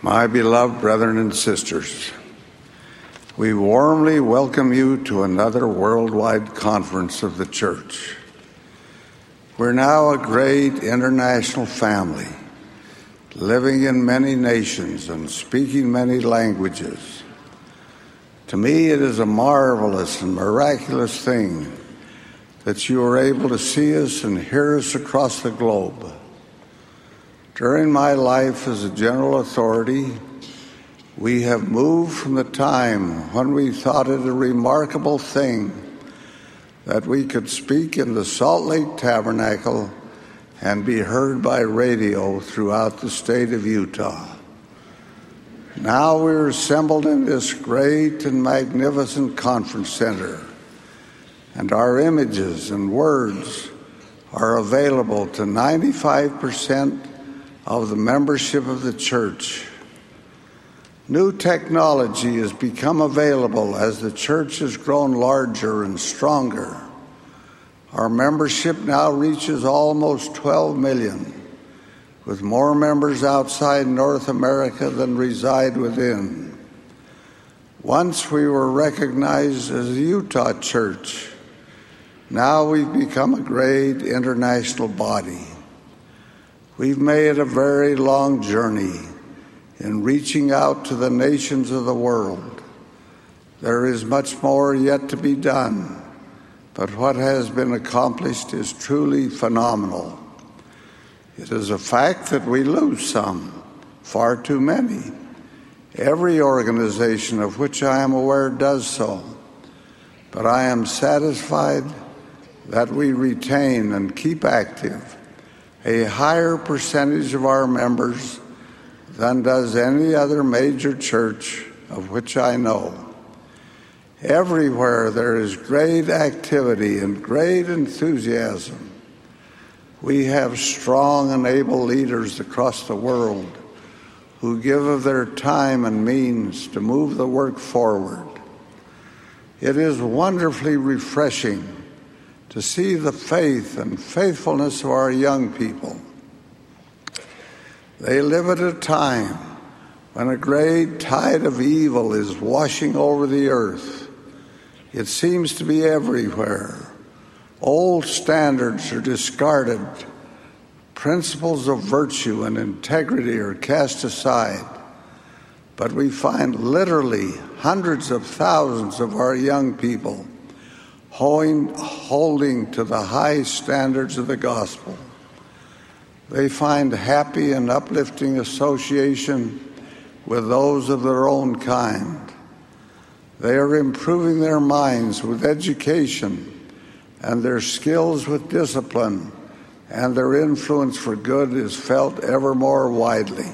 My beloved brethren and sisters, we warmly welcome you to another worldwide conference of the Church. We're now a great international family, living in many nations and speaking many languages. To me, it is a marvelous and miraculous thing that you are able to see us and hear us across the globe. During my life as a general authority, we have moved from the time when we thought it a remarkable thing that we could speak in the Salt Lake Tabernacle and be heard by radio throughout the state of Utah. Now we're assembled in this great and magnificent conference center, and our images and words are available to 95% of the membership of the church. New technology has become available as the church has grown larger and stronger. Our membership now reaches almost 12 million, with more members outside North America than reside within. Once we were recognized as a Utah church. Now we've become a great international body. We've made a very long journey in reaching out to the nations of the world. There is much more yet to be done, but what has been accomplished is truly phenomenal. It is a fact that we lose some, far too many. Every organization of which I am aware does so, but I am satisfied that we retain and keep active a higher percentage of our members than does any other major church of which I know. Everywhere there is great activity and great enthusiasm. We have strong and able leaders across the world who give of their time and means to move the work forward. It is wonderfully refreshing to see the faith and faithfulness of our young people. They live at a time when a great tide of evil is washing over the earth. It seems to be everywhere. Old standards are discarded. Principles of virtue and integrity are cast aside. But we find literally hundreds of thousands of our young people holding to the high standards of the gospel. They find happy and uplifting association with those of their own kind. They are improving their minds with education and their skills with discipline, and their influence for good is felt ever more widely.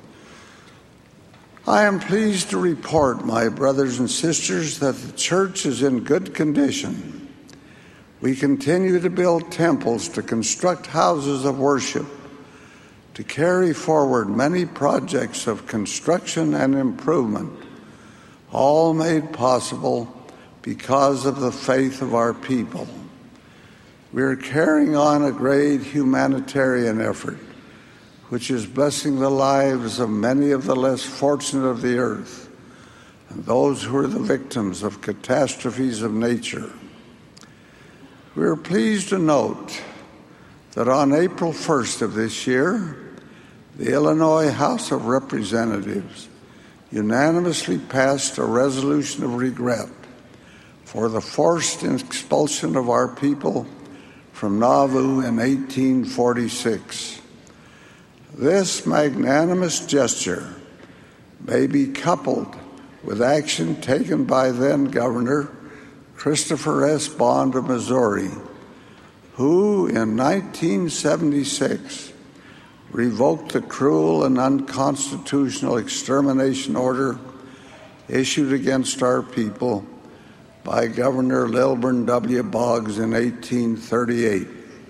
I am pleased to report, my brothers and sisters, that the church is in good condition. We continue to build temples, to construct houses of worship, to carry forward many projects of construction and improvement, all made possible because of the faith of our people. We are carrying on a great humanitarian effort, which is blessing the lives of many of the less fortunate of the earth and those who are the victims of catastrophes of nature. We are pleased to note that on April 1st of this year, the Illinois House of Representatives unanimously passed a resolution of regret for the forced expulsion of our people from Nauvoo in 1846. This magnanimous gesture may be coupled with action taken by then Governor Christopher S. Bond of Missouri, who in 1976 revoked the cruel and unconstitutional extermination order issued against our people by Governor Lilburn W. Boggs in 1838.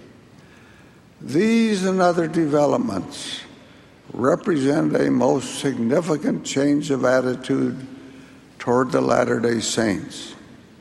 These and other developments represent a most significant change of attitude toward the Latter-day Saints.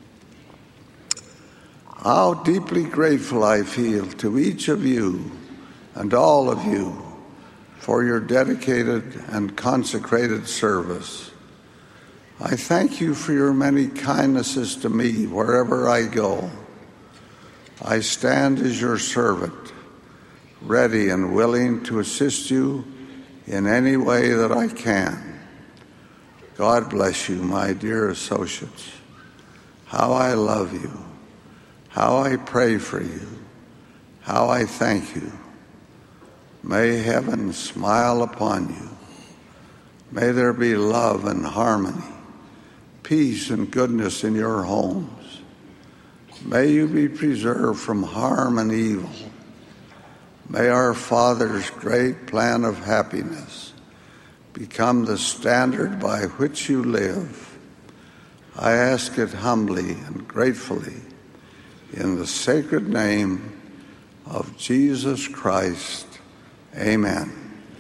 How deeply grateful I feel to each of you and all of you for your dedicated and consecrated service. I thank you for your many kindnesses to me wherever I go. I stand as your servant, ready and willing to assist you in any way that I can. God bless you, my dear associates. How I love you, how I pray for you, how I thank you. May heaven smile upon you. May there be love and harmony, peace and goodness in your homes. May you be preserved from harm and evil. May our Father's great plan of happiness become the standard by which you live. I ask it humbly and gratefully in the sacred name of Jesus Christ. Amen.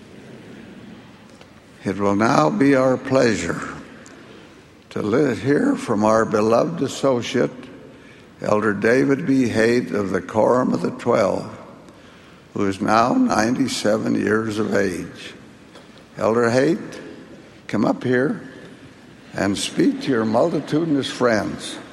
It will now be our pleasure to hear from our beloved associate, Elder David B. Haight of the Quorum of the 12, who is now 97 years of age. Elder Haight, come up here and speak to your multitudinous friends.